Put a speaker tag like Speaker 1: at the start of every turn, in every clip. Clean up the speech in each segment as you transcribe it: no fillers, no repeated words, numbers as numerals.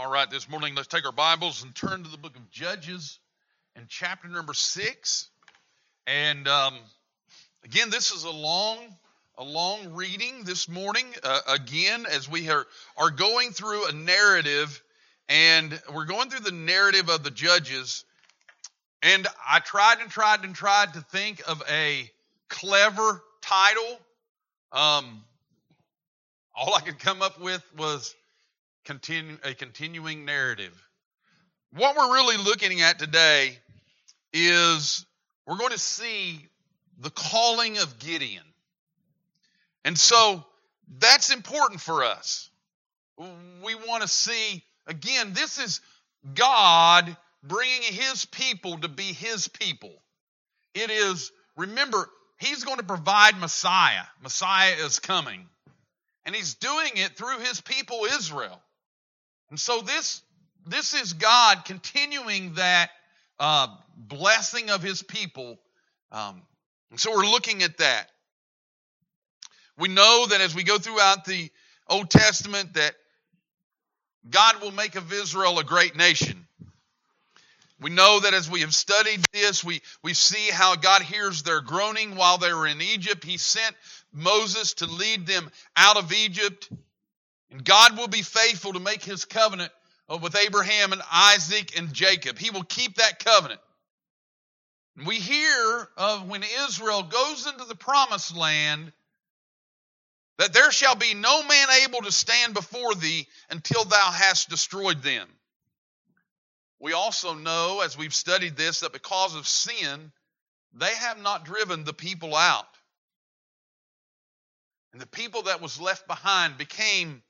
Speaker 1: All right, this morning let's take our Bibles and turn to the book of Judges and chapter number 6. And again, this is a long reading this morning. Again, as we are going through a narrative, and we're going through the narrative of the Judges. And I tried to think of a clever title. All I could come up with was a continuing narrative. What we're really looking at today is we're going to see the calling of Gideon. And so that's important for us. We want to see, again, this is God bringing his people to be his people. It is, remember, he's going to provide Messiah. Messiah is coming. And he's doing it through his people Israel. And so this is God continuing that blessing of his people. And so we're looking at that. We know that as we go throughout the Old Testament that God will make of Israel a great nation. We know that as we have studied this, we see how God hears their groaning while they were in Egypt. He sent Moses to lead them out of Egypt. And God will be faithful to make his covenant with Abraham and Isaac and Jacob. He will keep that covenant. And we hear of when Israel goes into the promised land that there shall be no man able to stand before thee until thou hast destroyed them. We also know, as we've studied this, that because of sin, they have not driven the people out. And the people that was left behind became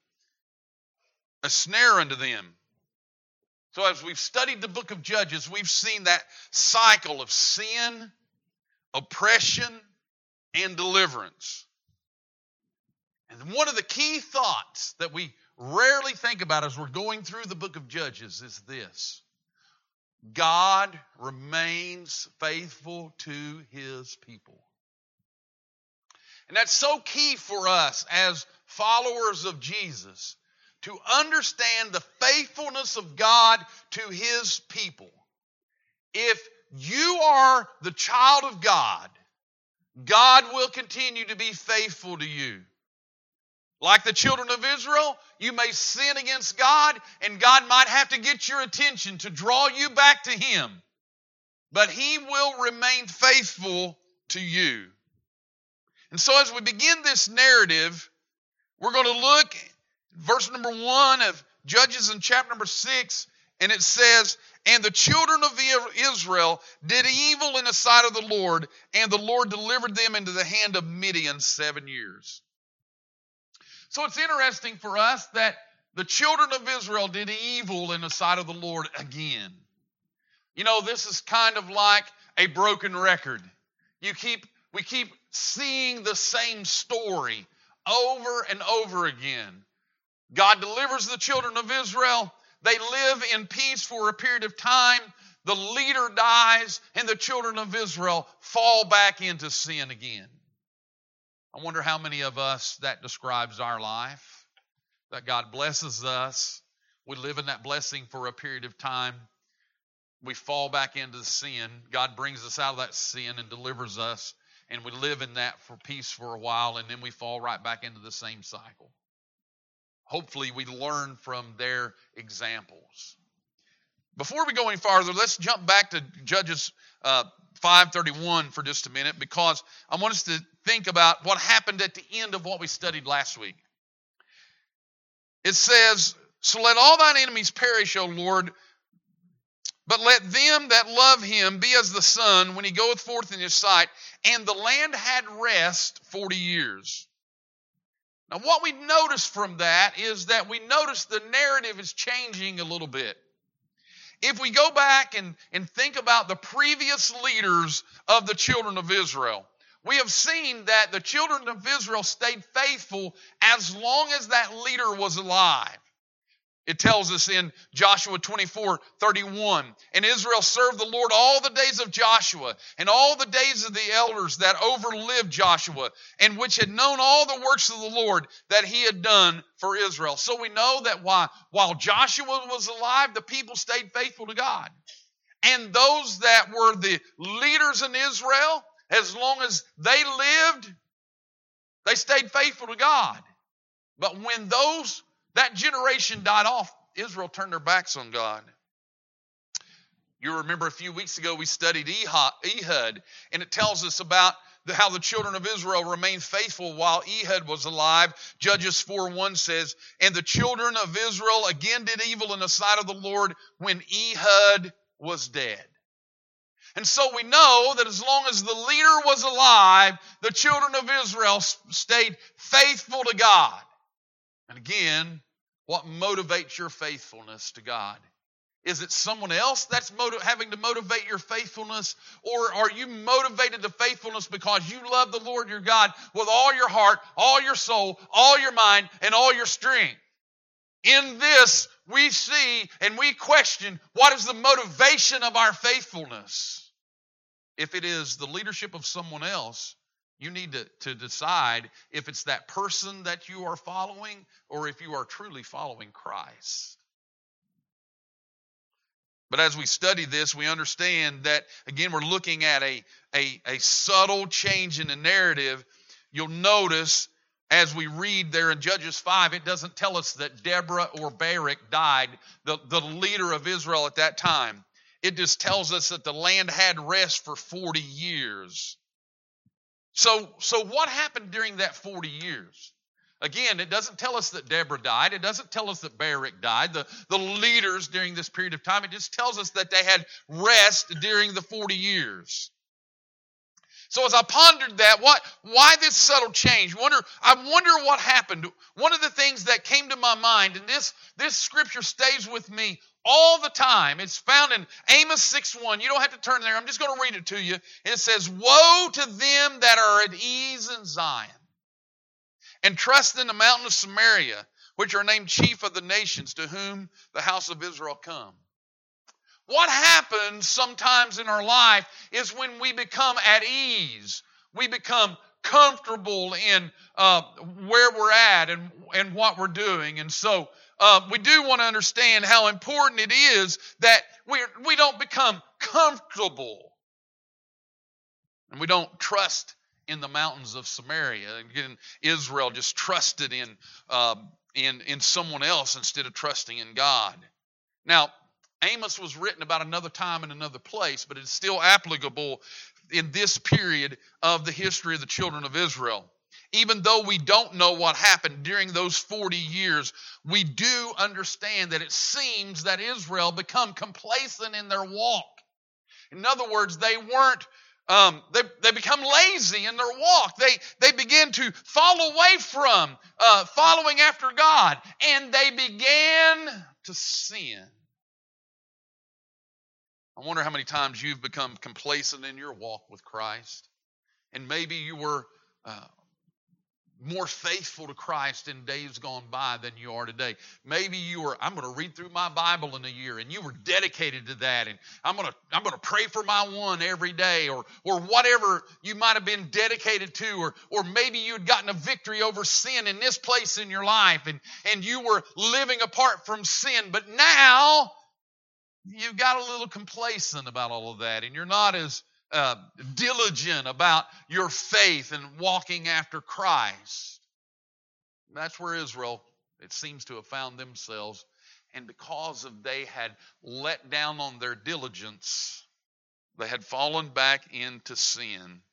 Speaker 1: a snare unto them. So as we've studied the book of Judges, we've seen that cycle of sin, oppression, and deliverance. And one of the key thoughts that we rarely think about as we're going through the book of Judges is this: God remains faithful to his people. And that's so key for us as followers of Jesus, to understand the faithfulness of God to his people. If you are the child of God, God will continue to be faithful to you. Like the children of Israel, you may sin against God, and God might have to get your attention to draw you back to him. But he will remain faithful to you. And so as we begin this narrative, we're going to look at verse number 1 of Judges in chapter number 6, and it says, "And the children of Israel did evil in the sight of the Lord, and the Lord delivered them into the hand of Midian 7 years." So it's interesting for us that the children of Israel did evil in the sight of the Lord again. You know, this is kind of like a broken record. We keep seeing the same story over and over again. God delivers the children of Israel. They live in peace for a period of time. The leader dies, and the children of Israel fall back into sin again. I wonder how many of us that describes our life, that God blesses us. We live in that blessing for a period of time. We fall back into sin. God brings us out of that sin and delivers us, and we live in that for peace for a while, and then we fall right back into the same cycle. Hopefully we learn from their examples. Before we go any farther, let's jump back to Judges 5:31 for just a minute, because I want us to think about what happened at the end of what we studied last week. It says, "So let all thine enemies perish, O Lord, but let them that love him be as the sun when he goeth forth in his sight. And the land had rest 40 years. Now what we notice from that is that we notice the narrative is changing a little bit. If we go back and think about the previous leaders of the children of Israel, we have seen that the children of Israel stayed faithful as long as that leader was alive. It tells us in Joshua 24:31, and Israel served the Lord all the days of Joshua and all the days of the elders that overlived Joshua, and which had known all the works of the Lord that he had done for Israel. So we know that while Joshua was alive, the people stayed faithful to God. And those that were the leaders in Israel, as long as they lived, they stayed faithful to God. But when that generation died off, Israel turned their backs on God. You remember a few weeks ago we studied Ehud, and it tells us about how the children of Israel remained faithful while Ehud was alive. Judges 4:1 says, and the children of Israel again did evil in the sight of the Lord when Ehud was dead. And so we know that as long as the leader was alive, the children of Israel stayed faithful to God. And again, what motivates your faithfulness to God? Is it someone else that's having to motivate your faithfulness? Or are you motivated to faithfulness because you love the Lord your God with all your heart, all your soul, all your mind, and all your strength? In this, we see and we question, what is the motivation of our faithfulness? If it is the leadership of someone else, you need to decide if it's that person that you are following or if you are truly following Christ. But as we study this, we understand that, again, we're looking at a subtle change in the narrative. You'll notice as we read there in Judges 5, it doesn't tell us that Deborah or Barak died, the leader of Israel at that time. It just tells us that the land had rest for 40 years. So what happened during that 40 years? Again, it doesn't tell us that Deborah died. It doesn't tell us that Barak died, the leaders during this period of time. It just tells us that they had rest during the 40 years. So as I pondered that, why this subtle change? I wonder what happened. One of the things that came to my mind, and this scripture stays with me all the time. It's found in Amos 6:1. You don't have to turn there. I'm just going to read it to you. It says, woe to them that are at ease in Zion, and trust in the mountain of Samaria, which are named chief of the nations, to whom the house of Israel come. What happens sometimes in our life is when we become at ease, we become comfortable in where we're at and what we're doing. And so we do want to understand how important it is that we don't become comfortable and we don't trust in the mountains of Samaria. Again, Israel just trusted in someone else instead of trusting in God. Now, Amos was written about another time in another place, but it's still applicable in this period of the history of the children of Israel. Even though we don't know what happened during those 40 years, we do understand that it seems that Israel become complacent in their walk. In other words, they weren't they become lazy in their walk. They begin to fall away from following after God, and they began to sin. I wonder how many times you've become complacent in your walk with Christ. And maybe you were more faithful to Christ in days gone by than you are today. Maybe you were, I'm going to read through my Bible in a year, and you were dedicated to that, and I'm going to pray for my one every day, or whatever you might have been dedicated to, or maybe you had gotten a victory over sin in this place in your life, and you were living apart from sin, but now you've got a little complacent about all of that, and you're not as diligent about your faith and walking after Christ. That's where Israel, it seems to have found themselves. And because of they had let down on their diligence, they had fallen back into sin.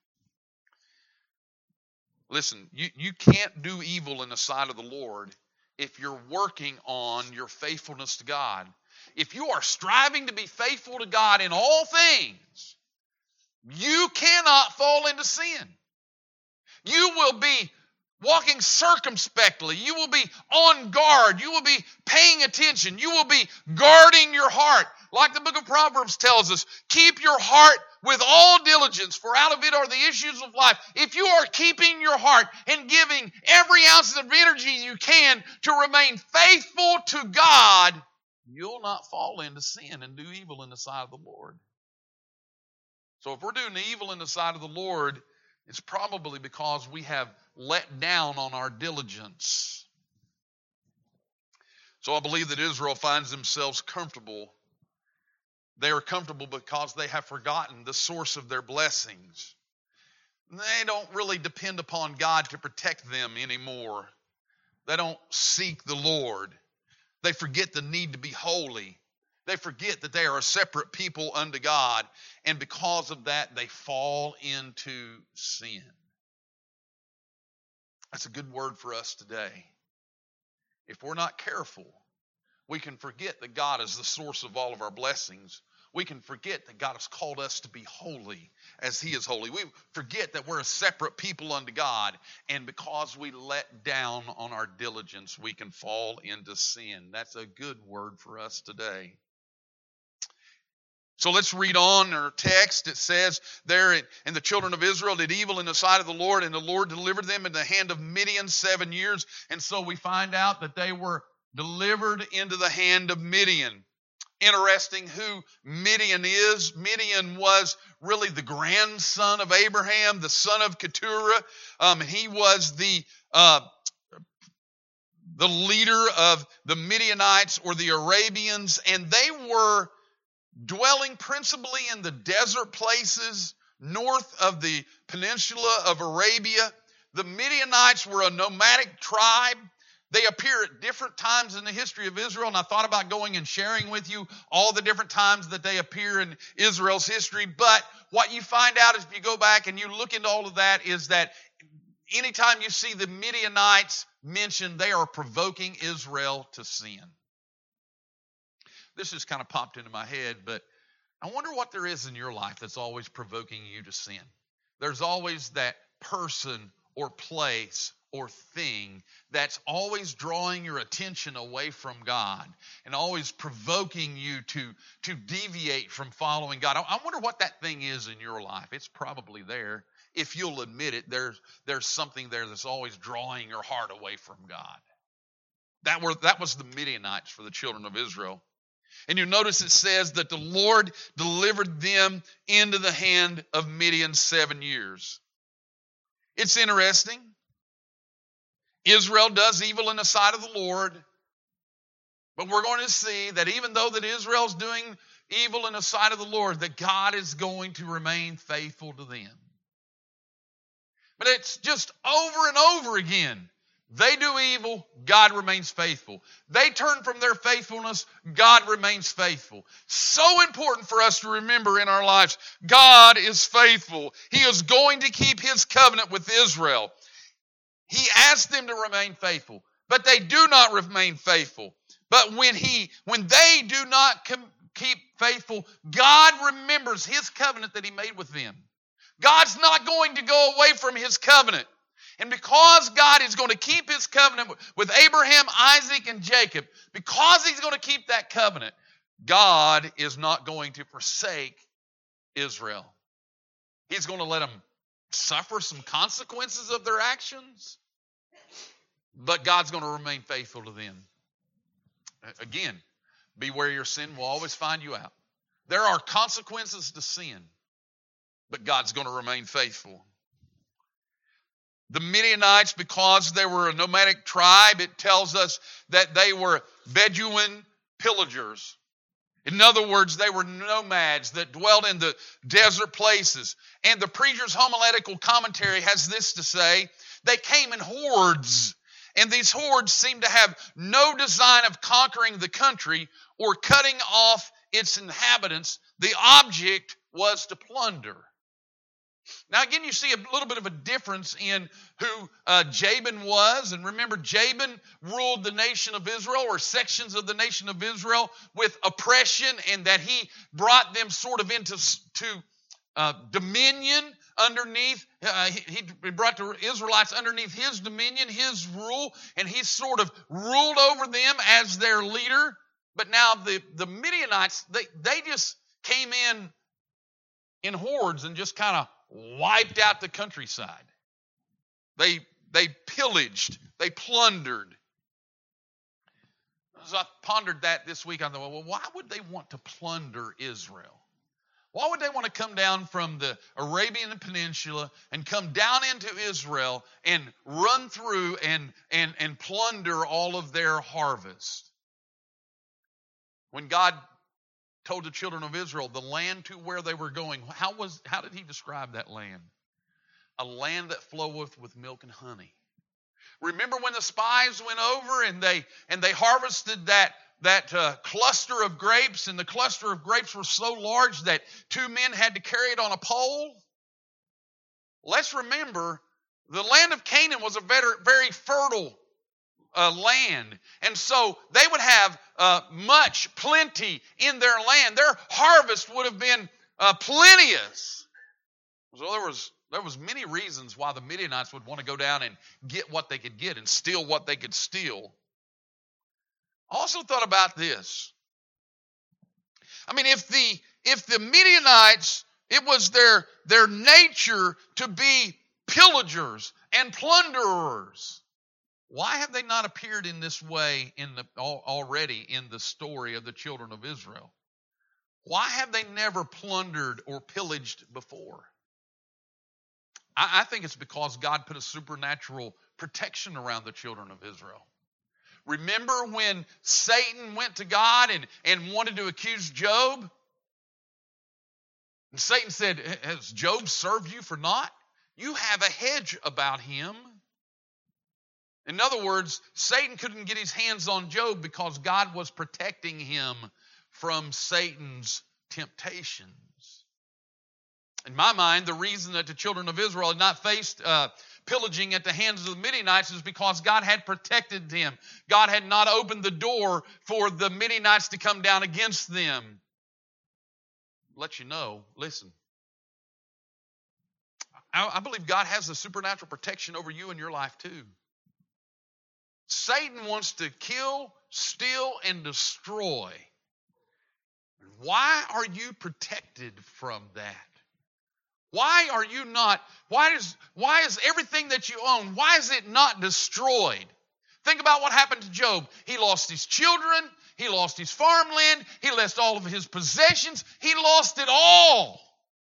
Speaker 1: Listen, you can't do evil in the sight of the Lord if you're working on your faithfulness to God. If you are striving to be faithful to God in all things, you cannot fall into sin. You will be walking circumspectly. You will be on guard. You will be paying attention. You will be guarding your heart. Like the book of Proverbs tells us, keep your heart with all diligence, for out of it are the issues of life. If you are keeping your heart and giving every ounce of energy you can to remain faithful to God, you'll not fall into sin and do evil in the sight of the Lord. So if we're doing evil in the sight of the Lord, it's probably because we have let down on our diligence. So I believe that Israel finds themselves comfortable. They are comfortable because they have forgotten the source of their blessings. They don't really depend upon God to protect them anymore. They don't seek the Lord. They forget the need to be holy. They forget that they are a separate people unto God. And because of that, they fall into sin. That's a good word for us today. If we're not careful, we can forget that God is the source of all of our blessings. We can forget that God has called us to be holy as He is holy. We forget that we're a separate people unto God. And because we let down on our diligence, we can fall into sin. That's a good word for us today. So let's read on our text. It says there, and the children of Israel did evil in the sight of the Lord, and the Lord delivered them in the hand of Midian 7 years. And so we find out that they were delivered into the hand of Midian. Interesting who Midian is. Midian was really the grandson of Abraham, the son of Keturah. He was the leader of the Midianites or the Arabians, and they were dwelling principally in the desert places north of the peninsula of Arabia. The Midianites were a nomadic tribe. They appear at different times in the history of Israel, and I thought about going and sharing with you all the different times that they appear in Israel's history. But what you find out is if you go back and you look into all of that is that anytime you see the Midianites mentioned, they are provoking Israel to sin. This just kind of popped into my head, but I wonder what there is in your life that's always provoking you to sin. There's always that person or place or thing that's always drawing your attention away from God and always provoking you to deviate from following God. I wonder what that thing is in your life. It's probably there. If you'll admit it, there's something there that's always drawing your heart away from God. That was the Midianites for the children of Israel. And you notice it says that the Lord delivered them into the hand of Midian 7 years. It's interesting. Israel does evil in the sight of the Lord. But we're going to see that even though that Israel's doing evil in the sight of the Lord, that God is going to remain faithful to them. But it's just over and over again. They do evil, God remains faithful. They turn from their faithfulness, God remains faithful. So important for us to remember in our lives, God is faithful. He is going to keep His covenant with Israel. He asked them to remain faithful, but they do not remain faithful. But when they do not keep faithful, God remembers His covenant that He made with them. God's not going to go away from His covenant. And because God is going to keep His covenant with Abraham, Isaac, and Jacob, because He's going to keep that covenant, God is not going to forsake Israel. He's going to let them suffer some consequences of their actions, but God's going to remain faithful to them. Again, beware your sin will always find you out. There are consequences to sin, but God's going to remain faithful. The Midianites, because they were a nomadic tribe, it tells us that they were Bedouin pillagers. In other words, they were nomads that dwelt in the desert places. And the preacher's homiletical commentary has this to say: they came in hordes, and these hordes seemed to have no design of conquering the country or cutting off its inhabitants. The object was to plunder. Now again, you see a little bit of a difference in who Jabin was. And remember, Jabin ruled the nation of Israel, or sections of the nation of Israel, with oppression, and that he brought them sort of into dominion underneath. He brought the Israelites underneath his dominion, his rule, and he sort of ruled over them as their leader. But now the Midianites, they just came in in hordes and just kind of wiped out the countryside. They pillaged, they plundered. As I pondered that this week, I thought, well, why would they want to plunder Israel? Why would they want to come down from the Arabian Peninsula and come down into Israel and run through and plunder all of their harvest? When God told the children of Israel the land to where they were going, how did he describe that land? A land that floweth with milk and honey. Remember when the spies went over and they harvested that cluster of grapes, and the cluster of grapes were so large that 2 men had to carry it on a pole? Let's remember, the land of Canaan was a very, very fertile land. And so they would have plenty in their land. Their harvest would have been plenteous. So there was many reasons why the Midianites would want to go down and get what they could get and steal what they could steal. I also thought about this. I mean, if the Midianites, it was their nature to be pillagers and plunderers, why have they not appeared in this way already in the story of the children of Israel? Why have they never plundered or pillaged before? I think it's because God put a supernatural protection around the children of Israel. Remember when Satan went to God and wanted to accuse Job? And Satan said, has Job served you for naught? You have a hedge about him. In other words, Satan couldn't get his hands on Job because God was protecting him from Satan's temptations. In my mind, the reason that the children of Israel had not faced pillaging at the hands of the Midianites is because God had protected them. God had not opened the door for the Midianites to come down against them. Let you know, listen. I believe God has a supernatural protection over you and your life too. Satan wants to kill, steal, and destroy. Why are you protected from that? Why are you not, why is everything that you own, why is it not destroyed? Think about what happened to Job. He lost his children, he lost his farmland, he lost all of his possessions, he lost it all.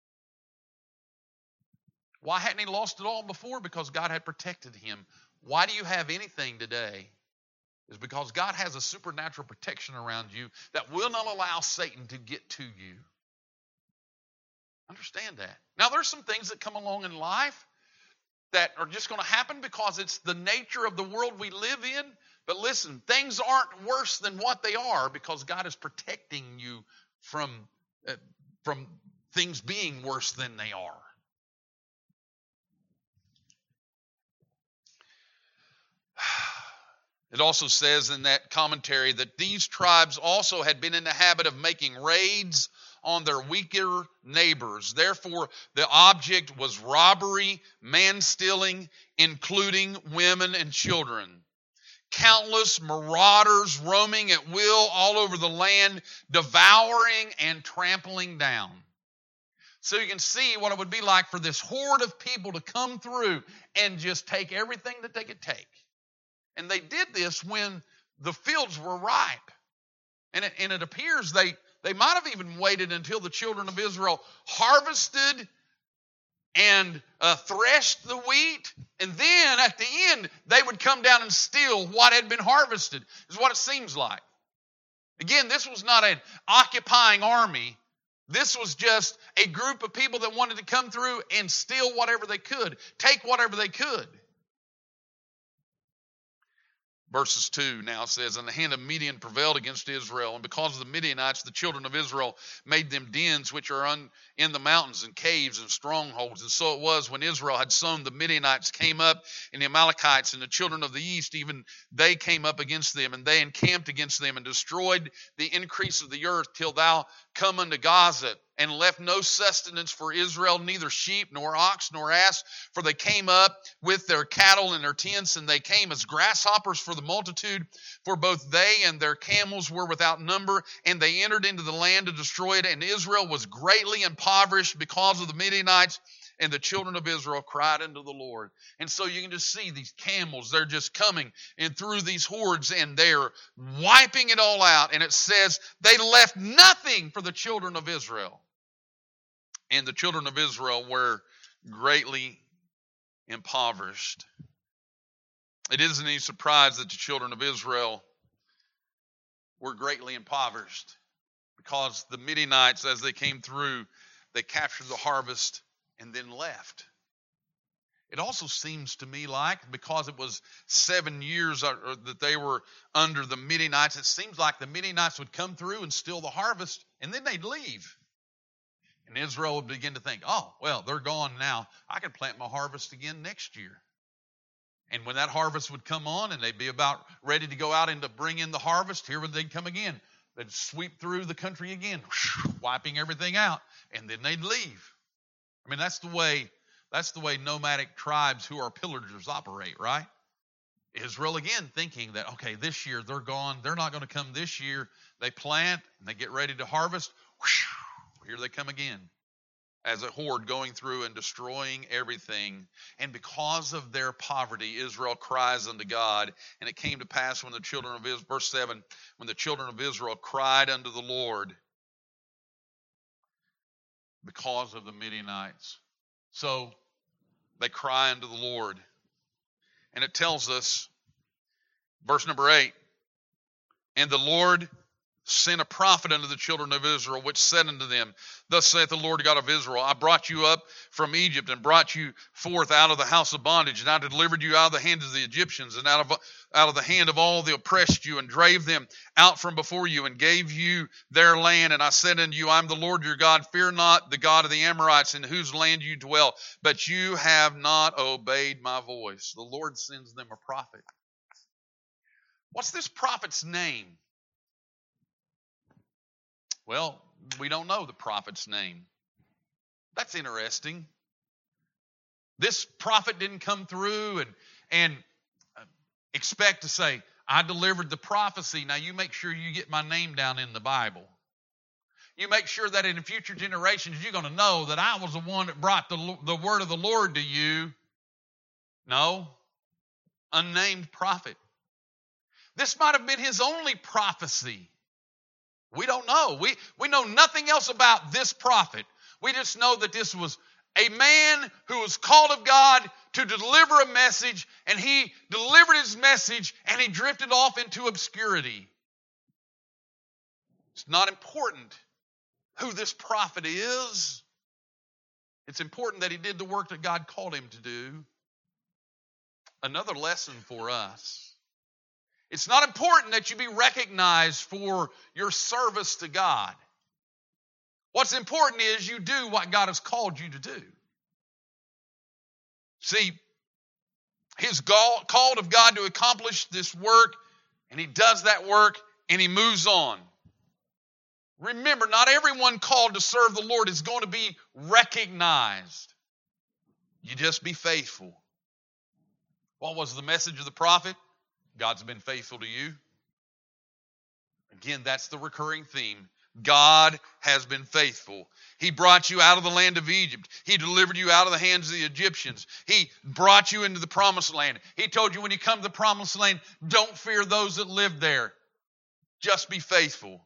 Speaker 1: Why hadn't he lost it all before? Because God had protected him. Why do you have anything today? It's because God has a supernatural protection around you that will not allow Satan to get to you. Understand that. Now, there's some things that come along in life that are just going to happen because it's the nature of the world we live in. But listen, things aren't worse than what they are because God is protecting you from things being worse than they are. It also says in that commentary that these tribes also had been in the habit of making raids on their weaker neighbors. Therefore, the object was robbery, man-stealing, including women and children. Countless marauders roaming at will all over the land, devouring and trampling down. So you can see what it would be like for this horde of people to come through and just take everything that they could take. And they did this when the fields were ripe. And it appears they might have even waited until the children of Israel harvested and threshed the wheat. And then at the end, they would come down and steal what had been harvested, is what it seems like. Again, this was not an occupying army. This was just a group of people that wanted to come through and steal whatever they could, take whatever they could. Verses 2 now says, and the hand of Midian prevailed against Israel, and because of the Midianites, the children of Israel made them dens which are in the mountains and caves and strongholds. And so it was when Israel had sown, the Midianites came up, and the Amalekites and the children of the east, even they came up against them, and they encamped against them and destroyed the increase of the earth till thou come unto Gaza, and left no sustenance for Israel, neither sheep, nor ox, nor ass, for they came up with their cattle and their tents, and they came as grasshoppers for the multitude, for both they and their camels were without number, and they entered into the land to destroy it, and Israel was greatly impoverished because of the Midianites, and the children of Israel cried unto the Lord. And so you can just see these camels, they're just coming in through these hordes, and they're wiping it all out. And it says they left nothing for the children of Israel. And the children of Israel were greatly impoverished. It isn't any surprise that the children of Israel were greatly impoverished, because the Midianites, as they came through, they captured the harvest and then left. It also seems to me like, because it was 7 years that they were under the Midianites, it seems like the Midianites would come through and steal the harvest, and then they'd leave. And Israel would begin to think, oh, well, they're gone now. I can plant my harvest again next year. And when that harvest would come on and they'd be about ready to go out and to bring in the harvest, here they'd come again. They'd sweep through the country again, wiping everything out, and then they'd leave. I mean, that's the way nomadic tribes who are pillagers operate, right? Israel again thinking that, okay, this year they're gone. They're not going to come this year. They plant and they get ready to harvest. Here they come again as a horde going through and destroying everything. And because of their poverty, Israel cries unto God. And it came to pass when the children of Israel, verse 7, when the children of Israel cried unto the Lord, because of the Midianites. So they cry unto the Lord. And it tells us, verse number 8, and the Lord sent a prophet unto the children of Israel, which said unto them, thus saith the Lord God of Israel, I brought you up from Egypt, and brought you forth out of the house of bondage, and I delivered you out of the hands of the Egyptians, and out of the hand of all that oppressed you, and drave them out from before you, and gave you their land. And I said unto you, I am the Lord your God. Fear not the God of the Amorites, in whose land you dwell. But you have not obeyed my voice. The Lord sends them a prophet. What's this prophet's name? Well, we don't know the prophet's name. That's interesting. This prophet didn't come through and expect to say, I delivered the prophecy. Now you make sure you get my name down in the Bible. You make sure that in future generations you're going to know that I was the one that brought the word of the Lord to you. No, unnamed prophet. This might have been his only prophecy. We don't know. We know nothing else about this prophet. We just know that this was a man who was called of God to deliver a message, and he delivered his message, and he drifted off into obscurity. It's not important who this prophet is. It's important that he did the work that God called him to do. Another lesson for us. It's not important that you be recognized for your service to God. What's important is you do what God has called you to do. See, he's called of God to accomplish this work, and he does that work, and he moves on. Remember, not everyone called to serve the Lord is going to be recognized. You just be faithful. What was the message of the prophet? God's been faithful to you. Again, that's the recurring theme. God has been faithful. He brought you out of the land of Egypt. He delivered you out of the hands of the Egyptians. He brought you into the promised land. He told you when you come to the promised land, don't fear those that live there. Just be faithful.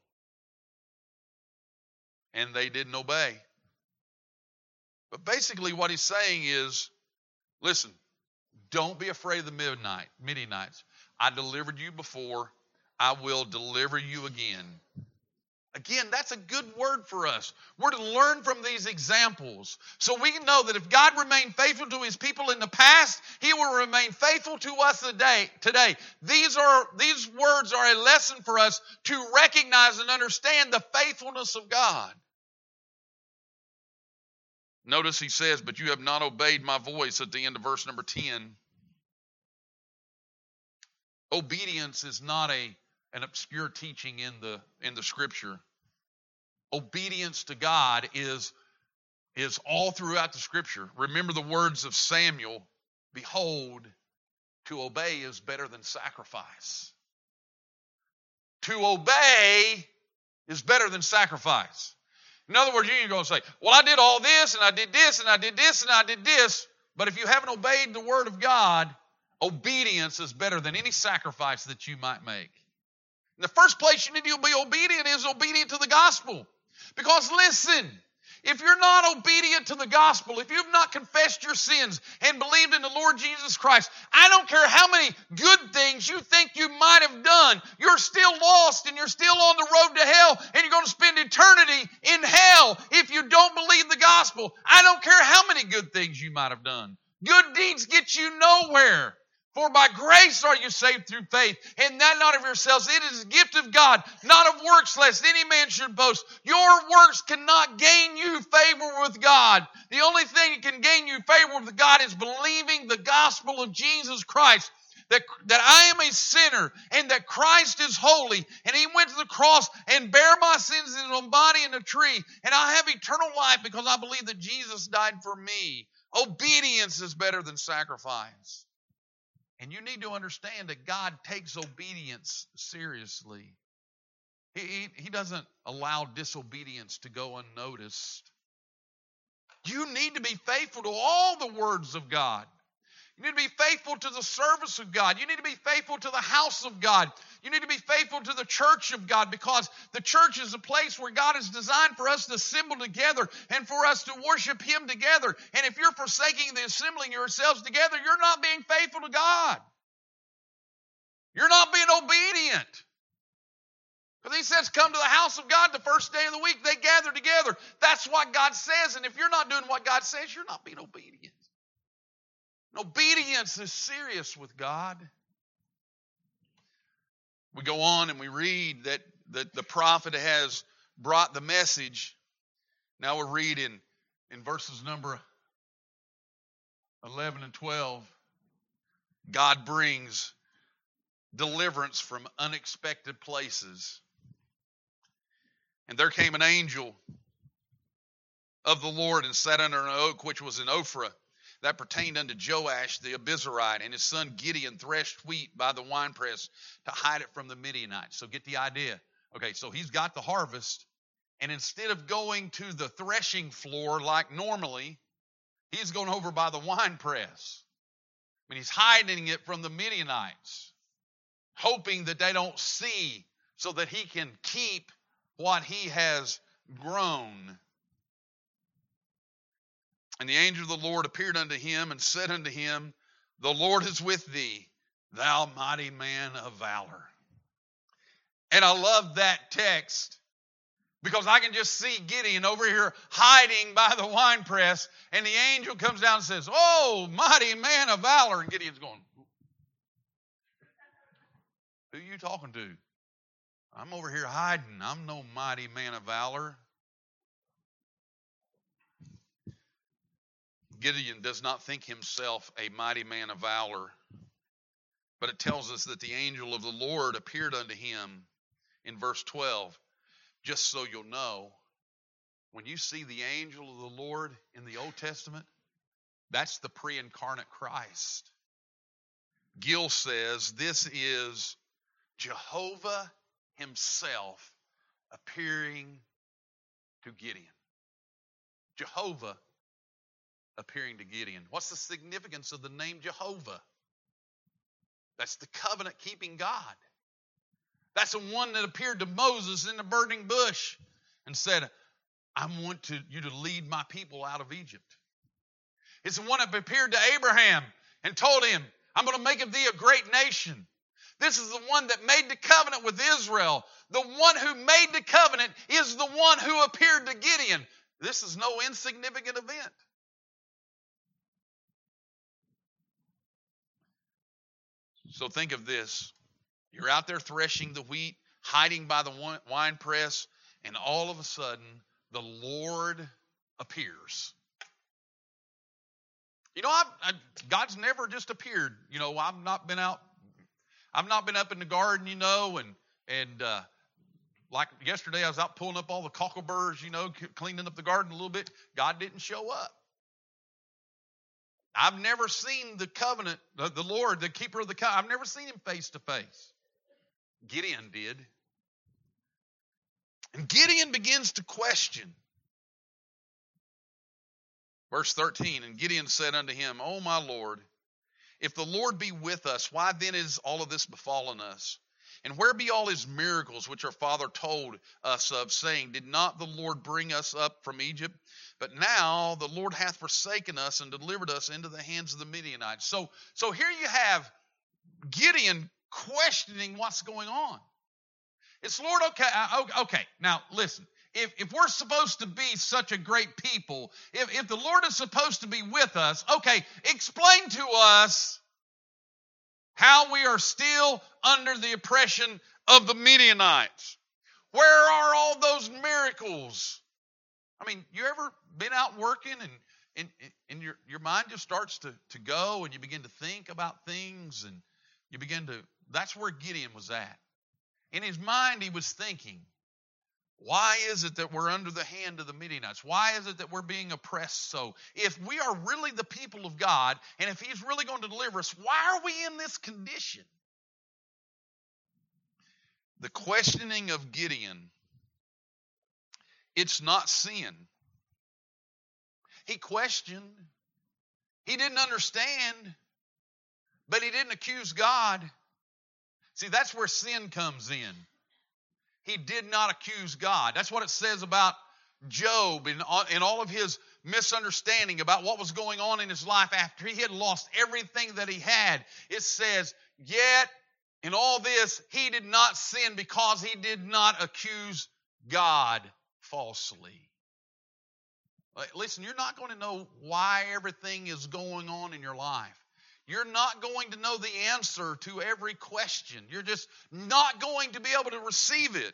Speaker 1: And they didn't obey. But basically what he's saying is, listen, don't be afraid of the Midianites. I delivered you before. I will deliver you again. Again, that's a good word for us. We're to learn from these examples. So we can know that if God remained faithful to his people in the past, he will remain faithful to us today. These words are a lesson for us to recognize and understand the faithfulness of God. Notice he says, but you have not obeyed my voice at the end of verse number 10. Obedience is not an obscure teaching in the scripture. obedience to God is all throughout the Scripture. Remember the words of Samuel, behold, to obey is better than sacrifice. To obey is better than sacrifice. In other words, you ain't going to say, well, I did all this, and I did this, and I did this, and I did this. But if you haven't obeyed the Word of God, obedience is better than any sacrifice that you might make. In the first place you need to be obedient is obedient to the gospel. Because listen, if you're not obedient to the gospel, if you've not confessed your sins and believed in the Lord Jesus Christ, I don't care how many good things you think you might have done, you're still lost and you're still on the road to hell, and you're going to spend eternity in hell if you don't believe the gospel. I don't care how many good things you might have done. Good deeds get you nowhere. For by grace are you saved through faith, and that not of yourselves. It is a gift of God, not of works, lest any man should boast. Your works cannot gain you favor with God. The only thing that can gain you favor with God is believing the gospel of Jesus Christ. That I am a sinner, and that Christ is holy, and He went to the cross and bare my sins in His own body in a tree, and I have eternal life because I believe that Jesus died for me. Obedience is better than sacrifice. And you need to understand that God takes obedience seriously. He doesn't allow disobedience to go unnoticed. You need to be faithful to all the words of God. You need to be faithful to the service of God. You need to be faithful to the house of God. You need to be faithful to the church of God, because the church is a place where God has designed for us to assemble together and for us to worship Him together. And if you're forsaking the assembling yourselves together, you're not being faithful to God. You're not being obedient. Because He says, come to the house of God the first day of the week. They gather together. That's what God says. And if you're not doing what God says, you're not being obedient. And obedience is serious with God. We go on and we read that the prophet has brought the message. Now we'll read in verses number 11 and 12. God brings deliverance from unexpected places. And there came an angel of the Lord and sat under an oak which was in Ophrah, that pertained unto Joash the Abiezrite, and his son Gideon threshed wheat by the winepress to hide it from the Midianites. So get the idea. Okay, so he's got the harvest, and instead of going to the threshing floor like normally, he's going over by the winepress. I mean, he's hiding it from the Midianites, hoping that they don't see, so that he can keep what he has grown. And the angel of the Lord appeared unto him and said unto him, the Lord is with thee, thou mighty man of valor. And I love that text, because I can just see Gideon over here hiding by the winepress, and the angel comes down and says, oh, mighty man of valor. And Gideon's going, who are you talking to? I'm over here hiding. I'm no mighty man of valor. Gideon does not think himself a mighty man of valor, but it tells us that the angel of the Lord appeared unto him in verse 12. Just so you'll know, when you see the angel of the Lord in the Old Testament, that's the pre-incarnate Christ. Gill says this is Jehovah Himself appearing to Gideon. Jehovah appearing to Gideon. What's the significance of the name Jehovah? That's the covenant-keeping God. That's the one that appeared to Moses in the burning bush and said, I want you to lead my people out of Egypt. It's the one that appeared to Abraham and told him, I'm going to make of thee a great nation. This is the one that made the covenant with Israel. The one who made the covenant is the one who appeared to Gideon. This is no insignificant event. So think of this. You're out there threshing the wheat, hiding by the wine press, and all of a sudden, the Lord appears. You know, God's never just appeared. You know, I've not been up in the garden, you know, and like yesterday, I was out pulling up all the cockleburs, cleaning up the garden a little bit. God didn't show up. I've never seen the covenant, the Lord, the keeper of the covenant. I've never seen him face to face. Gideon did. And Gideon begins to question. Verse 13, and Gideon said unto him, O my Lord, if the Lord be with us, why then is all of this befallen us? And where be all his miracles which our father told us of, saying, did not the Lord bring us up from Egypt? But now the Lord hath forsaken us and delivered us into the hands of the Midianites. So here you have Gideon questioning what's going on. It's, Lord, okay. Now listen, if we're supposed to be such a great people, if the Lord is supposed to be with us, okay, explain to us how we are still under the oppression of the Midianites. Where are all those miracles? I mean, you ever been out working and your mind just starts to go, and you begin to think about things, and that's where Gideon was at. In his mind, he was thinking, why is it that we're under the hand of the Midianites? Why is it that we're being oppressed so? If we are really the people of God, and if he's really going to deliver us, why are we in this condition? The questioning of Gideon, it's not sin. He questioned. He didn't understand, but he didn't accuse God. See, that's where sin comes in. He did not accuse God. That's what it says about Job in all of his misunderstanding about what was going on in his life after he had lost everything that he had. It says, yet in all this, he did not sin because he did not accuse God falsely. Listen, you're not going to know why everything is going on in your life. You're not going to know the answer to every question. You're just not going to be able to receive it.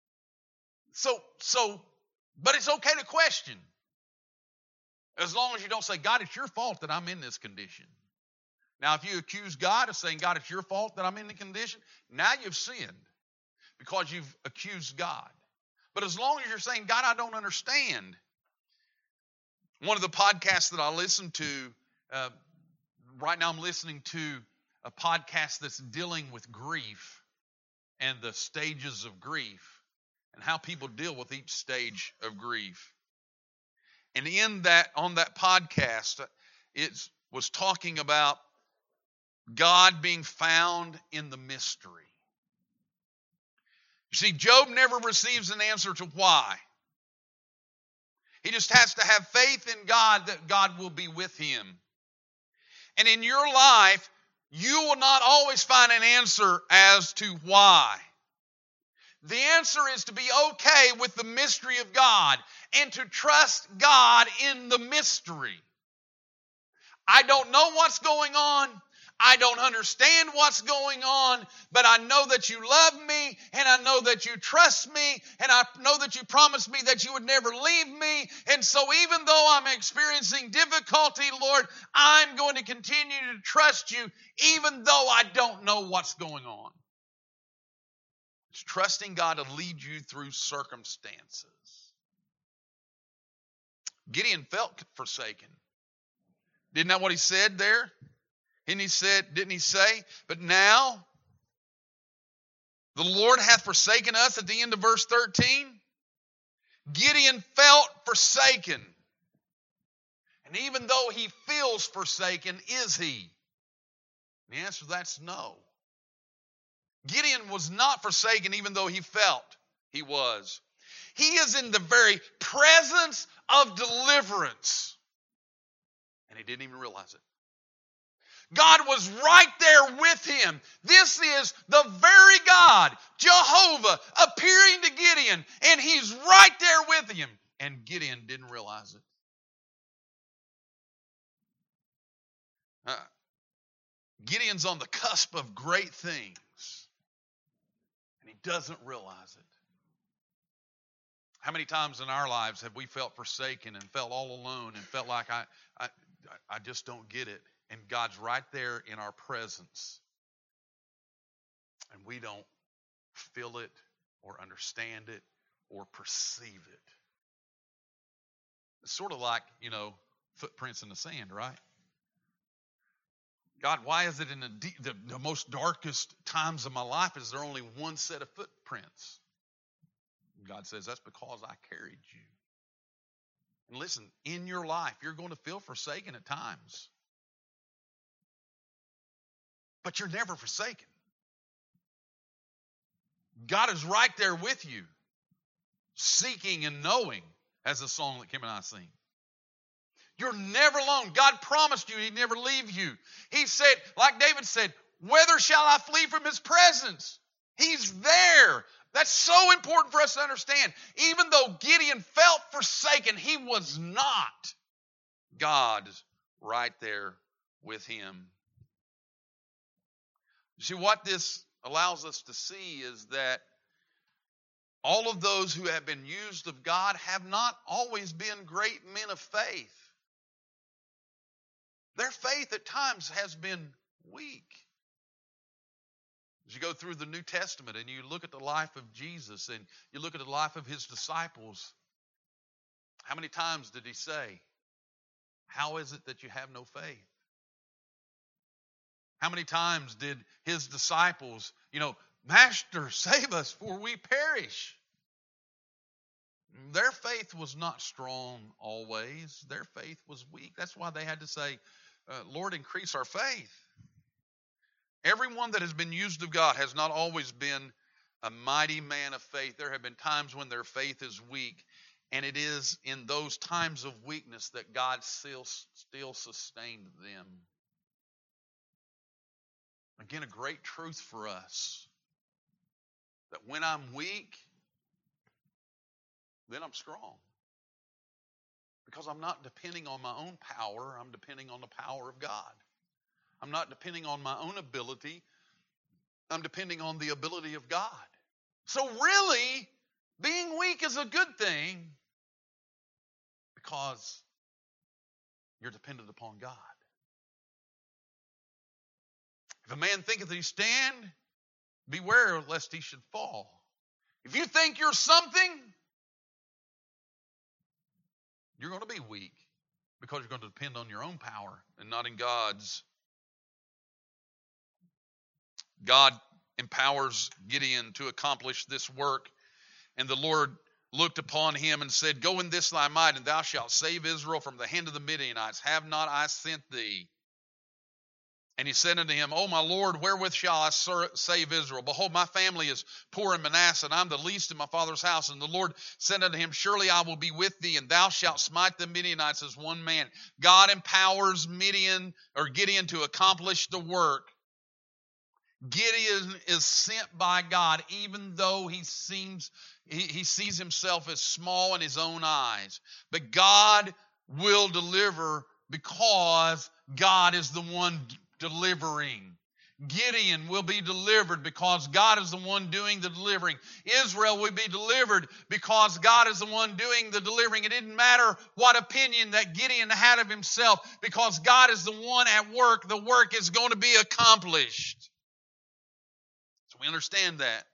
Speaker 1: But it's okay to question. As long as you don't say, God, it's your fault that I'm in this condition. Now, if you accuse God of saying, God, it's your fault that I'm in the condition, now you've sinned because you've accused God. But as long as you're saying, God, I don't understand. One of the podcasts that I listen to, right now I'm listening to a podcast that's dealing with grief and the stages of grief and how people deal with each stage of grief. And on that podcast, it was talking about God being found in the mystery. You see, Job never receives an answer to why. He just has to have faith in God that God will be with him. And in your life, you will not always find an answer as to why. The answer is to be okay with the mystery of God and to trust God in the mystery. I don't know what's going on. I don't understand what's going on, but I know that you love me, and I know that you trust me, and I know that you promised me that you would never leave me. And so even though I'm experiencing difficulty, Lord, I'm going to continue to trust you, even though I don't know what's going on. It's trusting God to lead you through circumstances. Gideon felt forsaken. Isn't that what he said there? Didn't he say, but now the Lord hath forsaken us at the end of verse 13? Gideon felt forsaken. And even though he feels forsaken, is he? The answer to that's no. Gideon was not forsaken even though he felt he was. He is in the very presence of deliverance. And he didn't even realize it. God was right there with him. This is the very God, Jehovah, appearing to Gideon, and he's right there with him. And Gideon didn't realize it. Gideon's on the cusp of great things, and he doesn't realize it. How many times in our lives have we felt forsaken and felt all alone and felt like I just don't get it? And God's right there in our presence. And we don't feel it. or understand it or perceive it. It's sort of like, footprints in the sand, right? God, why is it in the most darkest times of my life is there only one set of footprints? God says, that's because I carried you. And listen, in your life, you're going to feel forsaken at times. But you're never forsaken. God is right there with you, seeking and knowing, as the song that Kim and I sing. You're never alone. God promised you He'd never leave you. He said, like David said, whither shall I flee from His presence? He's there. That's so important for us to understand. Even though Gideon felt forsaken, he was not. God's right there with him. You see, what this allows us to see is that all of those who have been used of God have not always been great men of faith. Their faith at times has been weak. As you go through the New Testament and you look at the life of Jesus and you look at the life of His disciples, how many times did He say, how is it that you have no faith? How many times did His disciples, Master, save us, for we perish? Their faith was not strong always. Their faith was weak. That's why they had to say, Lord, increase our faith. Everyone that has been used of God has not always been a mighty man of faith. There have been times when their faith is weak, and it is in those times of weakness that God still sustained them. Again, a great truth for us, that when I'm weak, then I'm strong. Because I'm not depending on my own power, I'm depending on the power of God. I'm not depending on my own ability, I'm depending on the ability of God. So really, being weak is a good thing because you're dependent upon God. If a man thinketh that he stand, beware lest he should fall. If you think you're something, you're going to be weak because you're going to depend on your own power and not in God's. God empowers Gideon to accomplish this work, and the Lord looked upon him and said, go in this thy might, and thou shalt save Israel from the hand of the Midianites. Have not I sent thee? And he said unto him, O my Lord, wherewith shall I save Israel? Behold, my family is poor in Manasseh, and I am the least in my father's house. And the Lord said unto him, surely I will be with thee, and thou shalt smite the Midianites as one man. God empowers Gideon to accomplish the work. Gideon is sent by God, even though he sees himself as small in his own eyes. But God will deliver because God is the one delivering. Gideon will be delivered because God is the one doing the delivering. Israel will be delivered because God is the one doing the delivering. It didn't matter what opinion that Gideon had of himself, because God is the one at work. The work is going to be accomplished. So we understand that.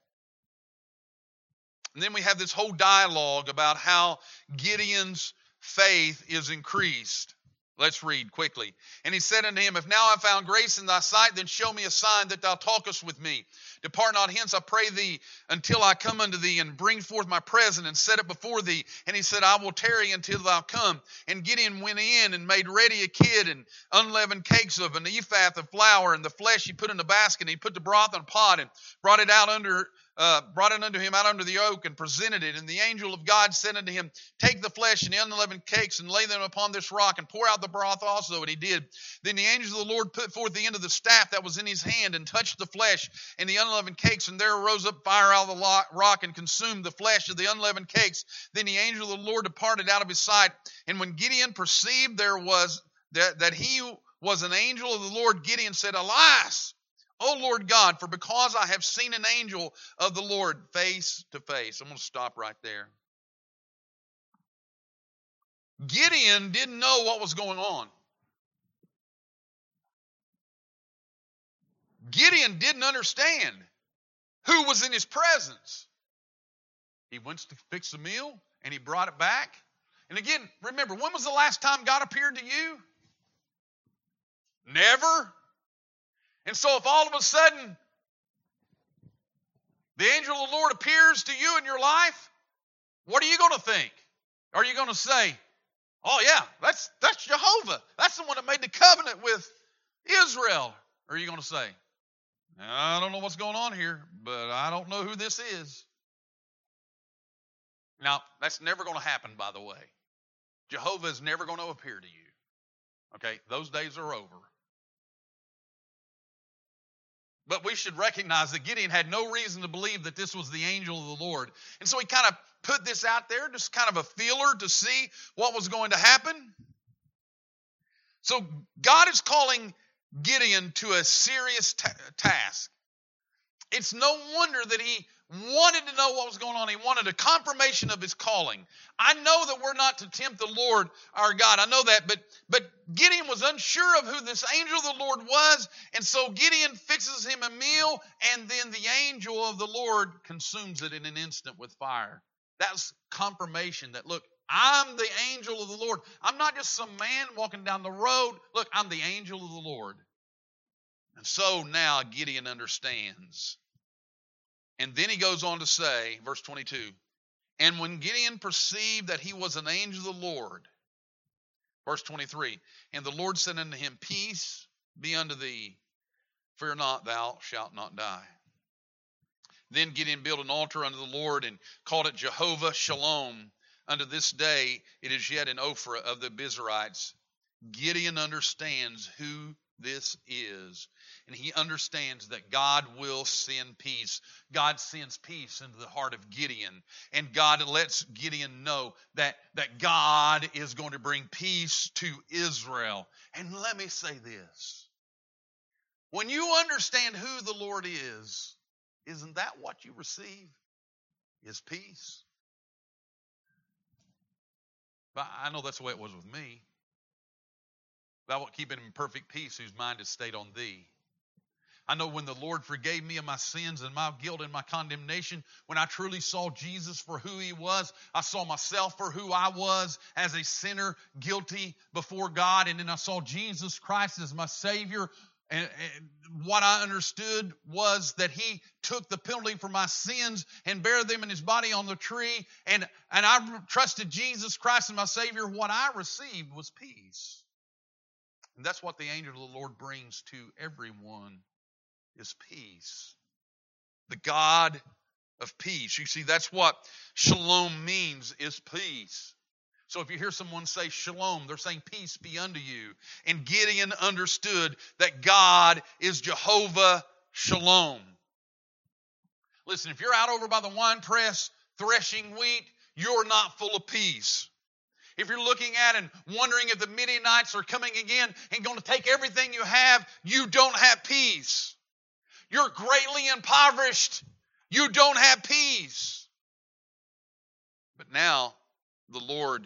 Speaker 1: And then we have this whole dialogue about how Gideon's faith is increased. Let's read quickly. And he said unto him, if now I have found grace in thy sight, then show me a sign that thou talkest with me. Depart not hence, I pray thee, until I come unto thee, and bring forth my present, and set it before thee. And he said, I will tarry until thou come. And Gideon went in, and made ready a kid, and unleavened cakes of an ephah of flour, and the flesh he put in a basket, and he put the broth in a pot, and brought it unto him out under the oak, and presented it. And the angel of God said unto him, take the flesh and the unleavened cakes, and lay them upon this rock, and pour out the broth also. And he did. Then the angel of the Lord put forth the end of the staff that was in his hand, and touched the flesh and the unleavened cakes, and there arose up fire out of the rock, and consumed the flesh of the unleavened cakes. Then the angel of the Lord departed out of his sight. And when Gideon perceived that he was an angel of the Lord, Gideon said, alas, O Lord God, for because I have seen an angel of the Lord face to face. I'm going to stop right there. Gideon didn't know what was going on. Gideon didn't understand who was in his presence. He went to fix a meal, and he brought it back. And again, remember, when was the last time God appeared to you? Never. And so if all of a sudden the angel of the Lord appears to you in your life, what are you going to think? Are you going to say, oh yeah, that's Jehovah. That's the one that made the covenant with Israel. Or are you going to say, I don't know what's going on here, but I don't know who this is. Now, that's never going to happen, by the way. Jehovah is never going to appear to you. Okay, those days are over. But we should recognize that Gideon had no reason to believe that this was the angel of the Lord. And so he kind of put this out there, just kind of a feeler to see what was going to happen. So God is calling Gideon to a serious task. It's no wonder that he wanted to know what was going on. He wanted a confirmation of his calling. I know that we're not to tempt the Lord our God. I know that, but Gideon was unsure of who this angel of the Lord was, and so Gideon fixes him a meal, and then the angel of the Lord consumes it in an instant with fire. That's confirmation that, look, I'm the angel of the Lord. I'm not just some man walking down the road. Look, I'm the angel of the Lord. And so now Gideon understands. And then he goes on to say, verse 22, and when Gideon perceived that he was an angel of the Lord, verse 23, and the Lord said unto him, peace be unto thee, fear not, thou shalt not die. Then Gideon built an altar unto the Lord and called it Jehovah Shalom. Unto this day it is yet in Ophrah of the Bizarites. Gideon understands who this is. And he understands that God will send peace. God sends peace into the heart of Gideon. And God lets Gideon know that God is going to bring peace to Israel. And let me say this. When you understand who the Lord is, isn't that what you receive? Is peace. But I know that's the way it was with me. Thou wilt keep him in perfect peace whose mind is stayed on thee. I know when the Lord forgave me of my sins and my guilt and my condemnation, when I truly saw Jesus for who he was, I saw myself for who I was as a sinner, guilty before God, and then I saw Jesus Christ as my Savior. And what I understood was that he took the penalty for my sins and bare them in his body on the tree, and I trusted Jesus Christ as my Savior. What I received was peace. And that's what the angel of the Lord brings to everyone, is peace. The God of peace. You see, that's what shalom means, is peace. So if you hear someone say shalom, they're saying peace be unto you. And Gideon understood that God is Jehovah Shalom. Listen, if you're out over by the wine press threshing wheat, you're not full of peace. If you're looking at and wondering if the Midianites are coming again and going to take everything you have, you don't have peace. You're greatly impoverished. You don't have peace. But now the Lord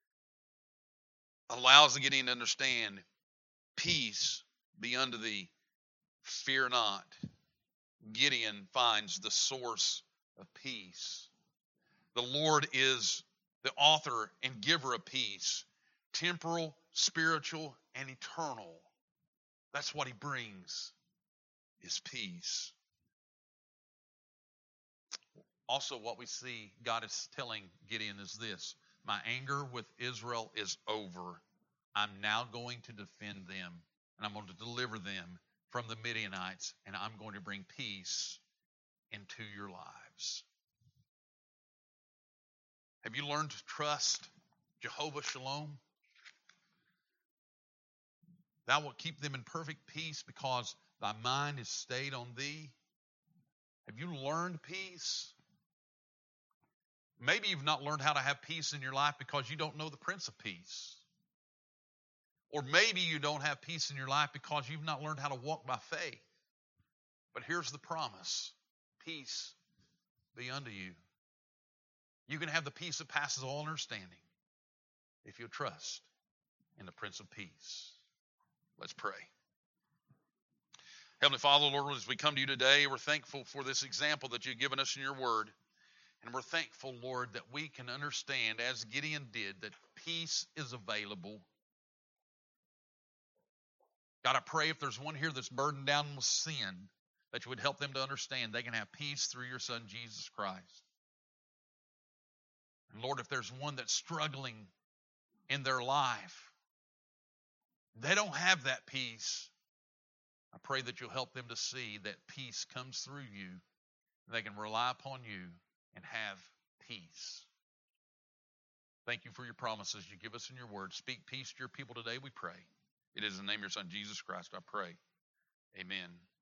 Speaker 1: allows Gideon to understand, peace be unto thee, fear not. Gideon finds the source of peace. The Lord is the author and giver of peace, temporal, spiritual, and eternal. That's what he brings, is peace. Also, what we see God is telling Gideon is this: my anger with Israel is over. I'm now going to defend them, and I'm going to deliver them from the Midianites, and I'm going to bring peace into your lives. Have you learned to trust Jehovah Shalom? Thou wilt keep them in perfect peace because thy mind is stayed on thee. Have you learned peace? Maybe you've not learned how to have peace in your life because you don't know the Prince of Peace. Or maybe you don't have peace in your life because you've not learned how to walk by faith. But here's the promise: peace be unto you. You can have the peace that passes all understanding if you trust in the Prince of Peace. Let's pray. Heavenly Father, Lord, as we come to you today, we're thankful for this example that you've given us in your word. And we're thankful, Lord, that we can understand, as Gideon did, that peace is available. God, I pray if there's one here that's burdened down with sin, that you would help them to understand they can have peace through your Son, Jesus Christ. And Lord, if there's one that's struggling in their life, they don't have that peace, I pray that you'll help them to see that peace comes through you, and they can rely upon you and have peace. Thank you for your promises you give us in your word. Speak peace to your people today, we pray. It is in the name of your Son, Jesus Christ, I pray. Amen.